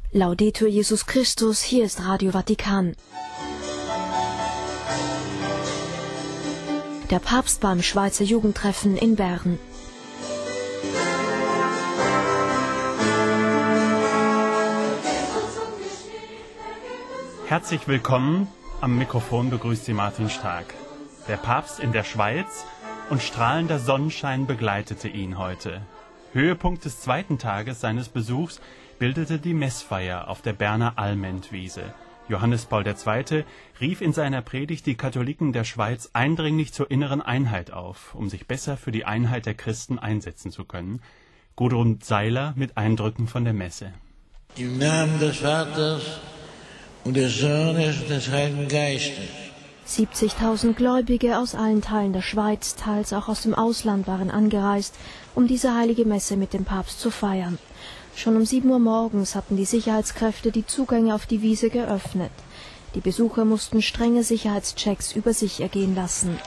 Laudetur Jesus Christus, hier ist Radio Vatikan. Der Papst beim Schweizer Jugendtreffen in Bern. Herzlich willkommen, am Mikrofon begrüßt Sie Martin Stark. Der Papst in der Schweiz und strahlender Sonnenschein begleitete ihn heute. Höhepunkt des zweiten Tages seines Besuchs bildete die Messfeier auf der Berner Allmendwiese. Johannes Paul II. Rief in seiner Predigt die Katholiken der Schweiz eindringlich zur inneren Einheit auf, um sich besser für die Einheit der Christen einsetzen zu können. Gudrun Seiler mit Eindrücken von der Messe. Im Namen des Vaters und des Sohnes und des Heiligen Geistes. 70.000 Gläubige aus allen Teilen der Schweiz, teils auch aus dem Ausland, waren angereist, um diese heilige Messe mit dem Papst zu feiern. Schon um 7 Uhr morgens hatten die Sicherheitskräfte die Zugänge auf die Wiese geöffnet. Die Besucher mussten strenge Sicherheitschecks über sich ergehen lassen.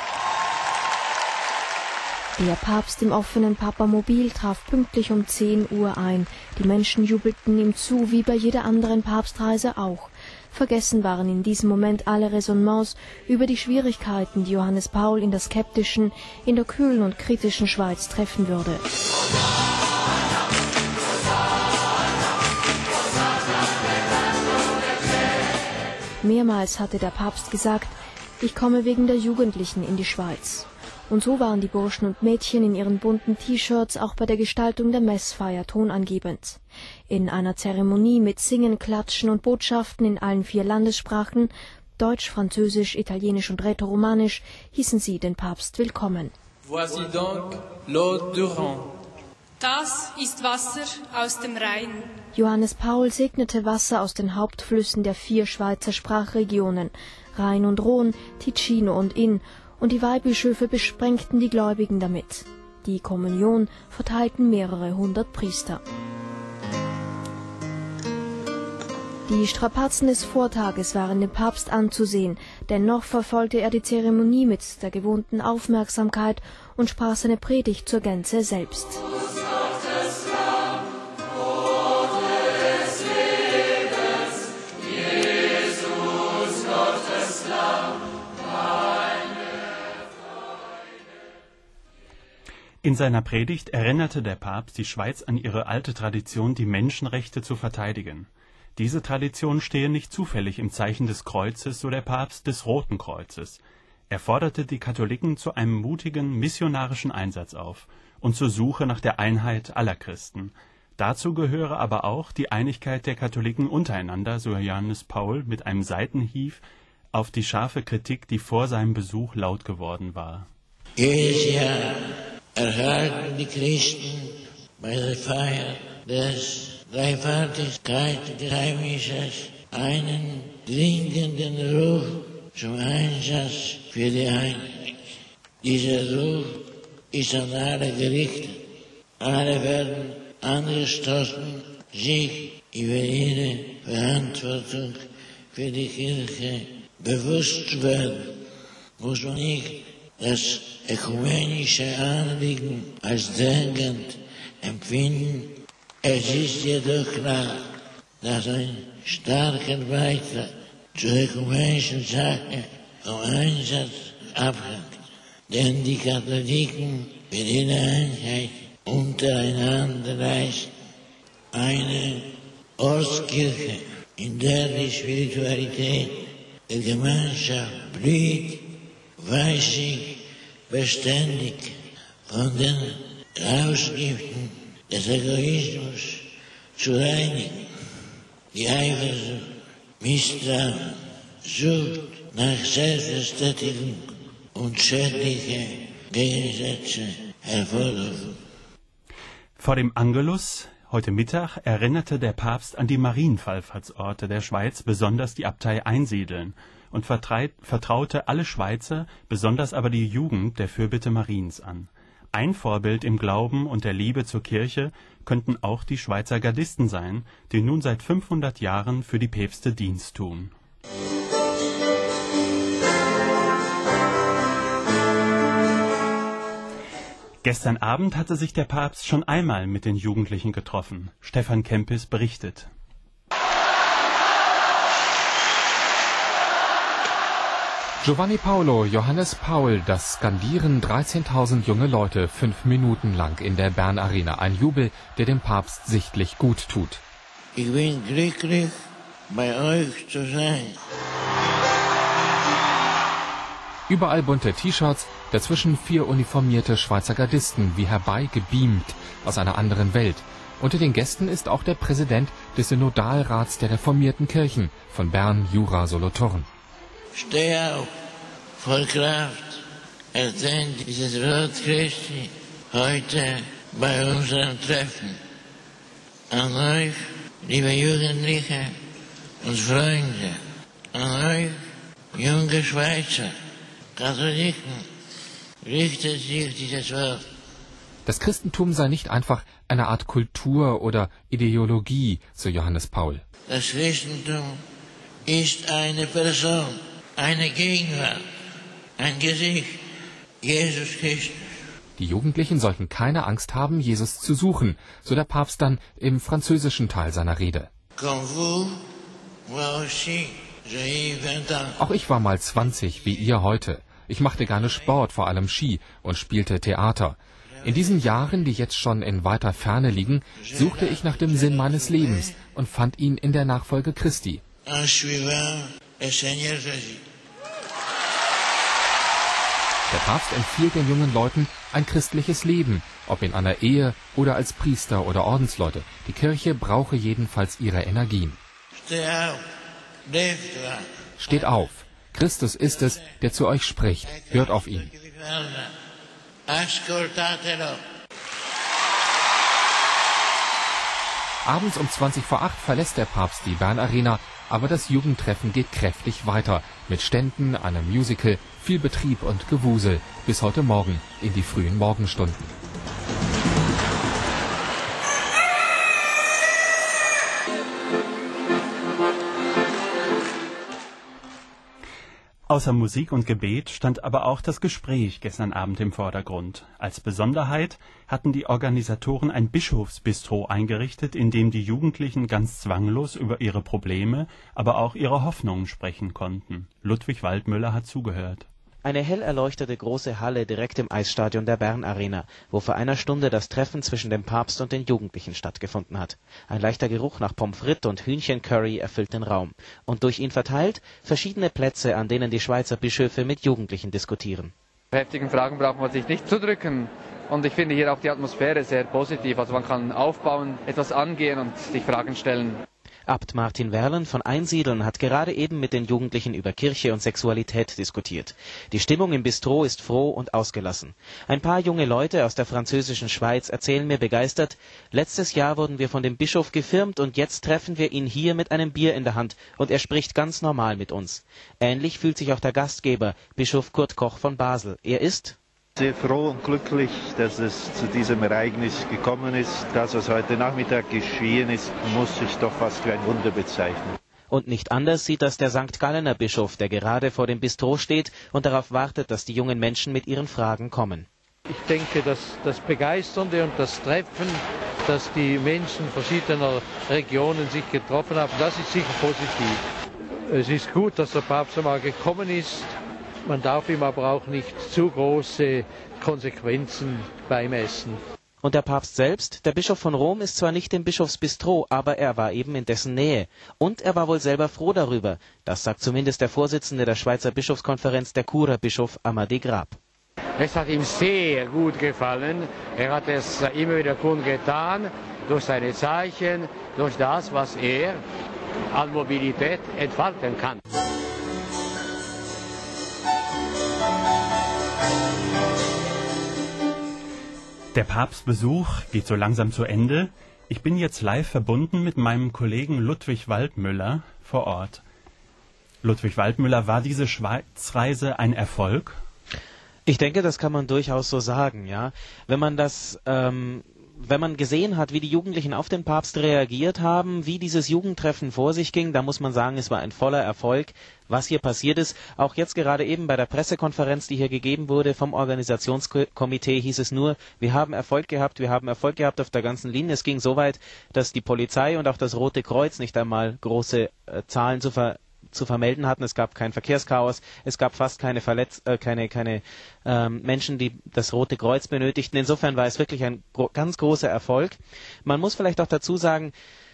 Der Papst im offenen Papamobil traf pünktlich um 10 Uhr ein. Die Menschen jubelten ihm zu, wie bei jeder anderen Papstreise auch. Vergessen waren in diesem Moment alle Raisonnements über die Schwierigkeiten, die Johannes Paul in der skeptischen, in der kühlen und kritischen Schweiz treffen würde. Mehrmals hatte der Papst gesagt, ich komme wegen der Jugendlichen in die Schweiz. Und so waren die Burschen und Mädchen in ihren bunten T-Shirts auch bei der Gestaltung der Messfeier tonangebend. In einer Zeremonie mit Singen, Klatschen und Botschaften in allen 4 Landessprachen, Deutsch, Französisch, Italienisch und Rätoromanisch, hießen sie den Papst willkommen. Voici donc l'eau du Rhône. Das ist Wasser aus dem Rhein. Johannes Paul segnete Wasser aus den Hauptflüssen der 4 Schweizer Sprachregionen, Rhein und Rhône, Ticino und Inn, und die Weihbischöfe besprengten die Gläubigen damit. Die Kommunion verteilten mehrere 100 Priester. Die Strapazen des Vortages waren dem Papst anzusehen, dennoch verfolgte er die Zeremonie mit der gewohnten Aufmerksamkeit und sprach seine Predigt zur Gänze selbst. In seiner Predigt erinnerte der Papst die Schweiz an ihre alte Tradition, die Menschenrechte zu verteidigen. Diese Tradition stehe nicht zufällig im Zeichen des Kreuzes, so der Papst, des Roten Kreuzes. Er forderte die Katholiken zu einem mutigen, missionarischen Einsatz auf und zur Suche nach der Einheit aller Christen. Dazu gehöre aber auch die Einigkeit der Katholiken untereinander, so Johannes Paul mit einem Seitenhieb auf die scharfe Kritik, die vor seinem Besuch laut geworden war. Jedes Jahr erhalten die Christen bei der Feier des Dreifaltigkeitsgeheimnisses einen dringenden Ruf zum Einsatz für die Einheit. Dieser Ruf ist an alle gerichtet. Alle werden angestoßen, sich über ihre Verantwortung für die Kirche bewusst zu werden. Muss man nicht das ökumenische Anliegen als drängend empfinden. Es ist jedoch klar, dass ein starker Beitrag zur ökumenischen Sache vom Einsatz abhängt. Denn die Katholiken für ihre Einheit untereinander leisten. Eine Ortskirche, in der die Spiritualität der Gemeinschaft blüht, weiß sich beständig von den Rauschgiften des Egoismus zu reinigen. Die Eifersucht, Misstrauen, Sucht nach Selbstästhetigung und schädliche Gegensätze hervorrufen. Vor dem Angelus heute Mittag erinnerte der Papst an die Marienwallfahrtsorte der Schweiz, besonders die Abtei Einsiedeln, und vertraute alle Schweizer, besonders aber die Jugend, der Fürbitte Mariens an. Ein Vorbild im Glauben und der Liebe zur Kirche könnten auch die Schweizer Gardisten sein, die nun seit 500 Jahren für die Päpste Dienst tun. Gestern Abend hatte sich der Papst schon einmal mit den Jugendlichen getroffen. Stefan Kempis berichtet. Giovanni Paolo, Johannes Paul, das skandieren 13.000 junge Leute 5 Minuten lang in der Bern Arena. Ein Jubel, der dem Papst sichtlich gut tut. Ich bin glücklich, bei euch zu sein. Überall bunte T-Shirts, dazwischen 4 uniformierte Schweizer Gardisten, wie herbeigebeamt aus einer anderen Welt. Unter den Gästen ist auch der Präsident des Synodalrats der reformierten Kirchen von Bern, Jura, Solothurn. Steh auf, voll Kraft, erzähl dieses Wort Christi heute bei unserem Treffen. An euch, liebe Jugendliche und Freunde, an euch, junge Schweizer, Katholiken, richtet sich dieses Wort. Das Christentum sei nicht einfach eine Art Kultur oder Ideologie, so Johannes Paul. Das Christentum ist eine Person, eine Gegenwart, ein Gesicht, Jesus Christus. Die Jugendlichen sollten keine Angst haben, Jesus zu suchen, so der Papst dann im französischen Teil seiner Rede. Auch ich war mal 20, wie ihr heute. Ich machte gerne Sport, vor allem Ski, und spielte Theater. In diesen Jahren, die jetzt schon in weiter Ferne liegen, suchte ich nach dem Sinn meines Lebens und fand ihn in der Nachfolge Christi. Der Papst empfiehlt den jungen Leuten ein christliches Leben, ob in einer Ehe oder als Priester oder Ordensleute. Die Kirche brauche jedenfalls ihre Energien. Steht auf! Christus ist es, der zu euch spricht. Hört auf ihn. Abends um 7:20 verlässt der Papst die Bern Arena, aber das Jugendtreffen geht kräftig weiter. Mit Ständen, einem Musical, viel Betrieb und Gewusel. Bis heute Morgen in die frühen Morgenstunden. Außer Musik und Gebet stand aber auch das Gespräch gestern Abend im Vordergrund. Als Besonderheit hatten die Organisatoren ein Bischofsbistro eingerichtet, in dem die Jugendlichen ganz zwanglos über ihre Probleme, aber auch ihre Hoffnungen sprechen konnten. Ludwig Waldmüller hat zugehört. Eine hell erleuchtete große Halle direkt im Eisstadion der Bern Arena, wo vor einer Stunde das Treffen zwischen dem Papst und den Jugendlichen stattgefunden hat. Ein leichter Geruch nach Pommes frites und Hühnchencurry erfüllt den Raum. Und durch ihn verteilt verschiedene Plätze, an denen die Schweizer Bischöfe mit Jugendlichen diskutieren. Heftigen Fragen braucht man sich nicht zu drücken. Und ich finde hier auch die Atmosphäre sehr positiv. Also man kann aufbauen, etwas angehen und sich Fragen stellen. Abt Martin Werlen von Einsiedeln hat gerade eben mit den Jugendlichen über Kirche und Sexualität diskutiert. Die Stimmung im Bistro ist froh und ausgelassen. Ein paar junge Leute aus der französischen Schweiz erzählen mir begeistert: Letztes Jahr wurden wir von dem Bischof gefirmt und jetzt treffen wir ihn hier mit einem Bier in der Hand und er spricht ganz normal mit uns. Ähnlich fühlt sich auch der Gastgeber, Bischof Kurt Koch von Basel. Er ist sehr froh und glücklich, dass es zu diesem Ereignis gekommen ist. Das, was heute Nachmittag geschehen ist, muss ich doch fast für ein Wunder bezeichnen. Und nicht anders sieht das der St. Gallener Bischof, der gerade vor dem Bistro steht und darauf wartet, dass die jungen Menschen mit ihren Fragen kommen. Ich denke, dass das Begeisternde und das Treffen, dass die Menschen verschiedener Regionen sich getroffen haben, das ist sicher positiv. Es ist gut, dass der Papst einmal gekommen ist. Man darf ihm aber auch nicht zu große Konsequenzen beimessen. Und der Papst selbst, der Bischof von Rom, ist zwar nicht im Bischofsbistro, aber er war eben in dessen Nähe. Und er war wohl selber froh darüber. Das sagt zumindest der Vorsitzende der Schweizer Bischofskonferenz, der Churer Bischof Amadé Grab. Es hat ihm sehr gut gefallen. Er hat es immer wieder kundgetan, durch seine Zeichen, durch das, was er an Mobilität entfalten kann. Der Papstbesuch geht so langsam zu Ende. Ich bin jetzt live verbunden mit meinem Kollegen Ludwig Waldmüller vor Ort. Ludwig Waldmüller, war diese Schweizreise ein Erfolg? Ich denke, das kann man durchaus so sagen, ja. Wenn man gesehen hat, wie die Jugendlichen auf den Papst reagiert haben, wie dieses Jugendtreffen vor sich ging, da muss man sagen, es war ein voller Erfolg, was hier passiert ist. Auch jetzt gerade eben bei der Pressekonferenz, die hier gegeben wurde vom Organisationskomitee, hieß es nur, wir haben Erfolg gehabt auf der ganzen Linie. Es ging so weit, dass die Polizei und auch das Rote Kreuz nicht einmal große Zahlen zur zu vermelden hatten. Es gab kein Verkehrschaos, es gab fast keine Menschen, die das Rote Kreuz benötigten. Insofern war es wirklich ein ganz großer Erfolg. Man muss vielleicht auch dazu sagen,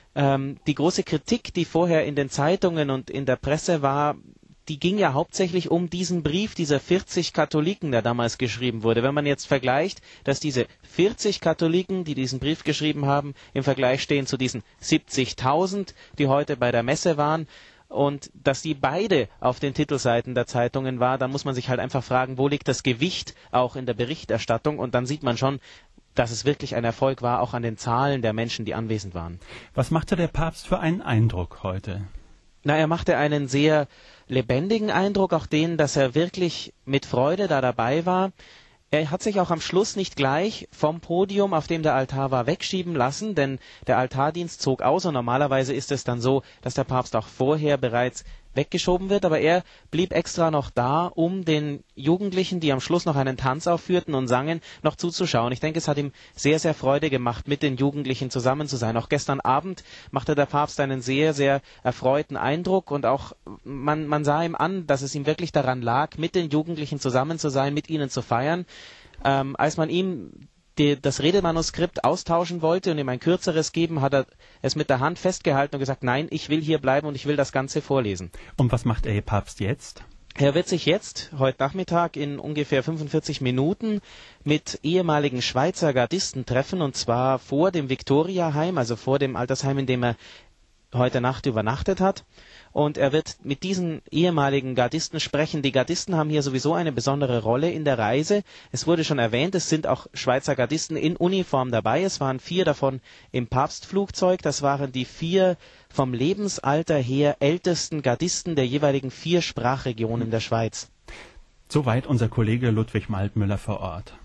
die große Kritik, die vorher in den Zeitungen und in der Presse war, die ging ja hauptsächlich um diesen Brief dieser 40 Katholiken, der damals geschrieben wurde. Wenn man jetzt vergleicht, dass diese 40 Katholiken, die diesen Brief geschrieben haben, im Vergleich stehen zu diesen 70.000, die heute bei der Messe waren, und dass die beide auf den Titelseiten der Zeitungen waren, dann muss man sich halt einfach fragen, wo liegt das Gewicht auch in der Berichterstattung, und dann sieht man schon, dass es wirklich ein Erfolg war, auch an den Zahlen der Menschen, die anwesend waren. Was machte der Papst für einen Eindruck heute? Na, er machte einen sehr lebendigen Eindruck, auch den, dass er wirklich mit Freude da dabei war. Er hat sich auch am Schluss nicht gleich vom Podium, auf dem der Altar war, wegschieben lassen, denn der Altardienst zog aus und normalerweise ist es dann so, dass der Papst auch vorher bereits weggeschoben wird, aber er blieb extra noch da, um den Jugendlichen, die am Schluss noch einen Tanz aufführten und sangen, noch zuzuschauen. Ich denke, es hat ihm sehr, sehr Freude gemacht, mit den Jugendlichen zusammen zu sein. Auch gestern Abend machte der Papst einen sehr, sehr erfreuten Eindruck, und auch man sah ihm an, dass es ihm wirklich daran lag, mit den Jugendlichen zusammen zu sein, mit ihnen zu feiern. Als man ihm das Redemanuskript austauschen wollte und ihm ein kürzeres geben, hat er es mit der Hand festgehalten und gesagt, nein, ich will hier bleiben und ich will das Ganze vorlesen. Und was macht der Papst jetzt? Er wird sich jetzt, heute Nachmittag, in ungefähr 45 Minuten mit ehemaligen Schweizer Gardisten treffen, und zwar vor dem Viktoriaheim, also vor dem Altersheim, in dem er heute Nacht übernachtet hat. Und er wird mit diesen ehemaligen Gardisten sprechen. Die Gardisten haben hier sowieso eine besondere Rolle in der Reise. Es wurde schon erwähnt, es sind auch Schweizer Gardisten in Uniform dabei. Es waren 4 davon im Papstflugzeug. Das waren die 4 vom Lebensalter her ältesten Gardisten der jeweiligen 4 Sprachregionen der Schweiz. Soweit unser Kollege Ludwig Maltmüller vor Ort.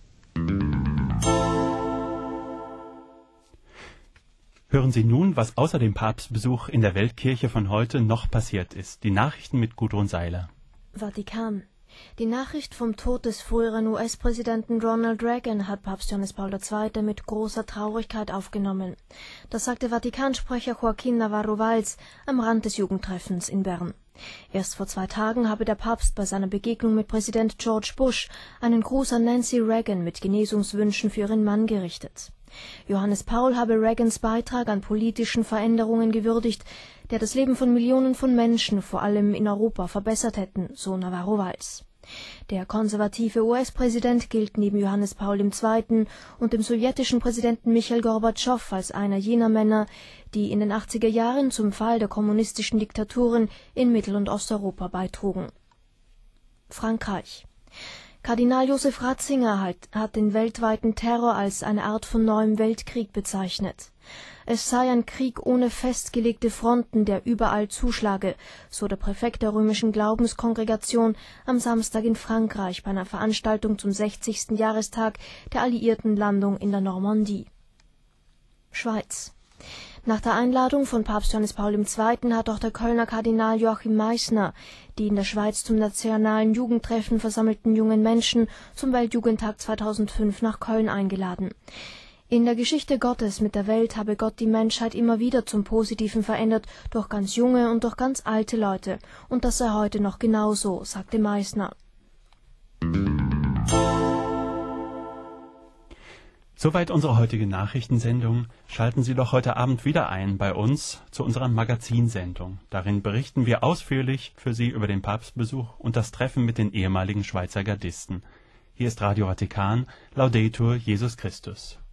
Hören Sie nun, was außer dem Papstbesuch in der Weltkirche von heute noch passiert ist. Die Nachrichten mit Gudrun Seiler. Vatikan. Die Nachricht vom Tod des früheren US-Präsidenten Ronald Reagan hat Papst Johannes Paul II. Mit großer Traurigkeit aufgenommen. Das sagte Vatikansprecher Joaquín Navarro-Valls am Rand des Jugendtreffens in Bern. Erst vor 2 Tagen habe der Papst bei seiner Begegnung mit Präsident George Bush einen Gruß an Nancy Reagan mit Genesungswünschen für ihren Mann gerichtet. Johannes Paul habe Reagans Beitrag an politischen Veränderungen gewürdigt, der das Leben von Millionen von Menschen, vor allem in Europa, verbessert hätten, so Navarro-Valls. Der konservative US-Präsident gilt neben Johannes Paul II. Und dem sowjetischen Präsidenten Michail Gorbatschow als einer jener Männer, die in den 80er Jahren zum Fall der kommunistischen Diktaturen in Mittel- und Osteuropa beitrugen. Frankreich. Kardinal Josef Ratzinger hat den weltweiten Terror als eine Art von neuem Weltkrieg bezeichnet. Es sei ein Krieg ohne festgelegte Fronten, der überall zuschlage, so der Präfekt der römischen Glaubenskongregation am Samstag in Frankreich bei einer Veranstaltung zum 60. Jahrestag der alliierten Landung in der Normandie. Schweiz. Nach der Einladung von Papst Johannes Paul II. Hat auch der Kölner Kardinal Joachim Meissner die in der Schweiz zum nationalen Jugendtreffen versammelten jungen Menschen zum Weltjugendtag 2005 nach Köln eingeladen. In der Geschichte Gottes mit der Welt habe Gott die Menschheit immer wieder zum Positiven verändert, durch ganz junge und durch ganz alte Leute. Und das sei heute noch genauso, sagte Meissner. Soweit unsere heutige Nachrichtensendung. Schalten Sie doch heute Abend wieder ein bei uns zu unserer Magazinsendung. Darin berichten wir ausführlich für Sie über den Papstbesuch und das Treffen mit den ehemaligen Schweizer Gardisten. Hier ist Radio Vatikan, Laudetur Jesus Christus.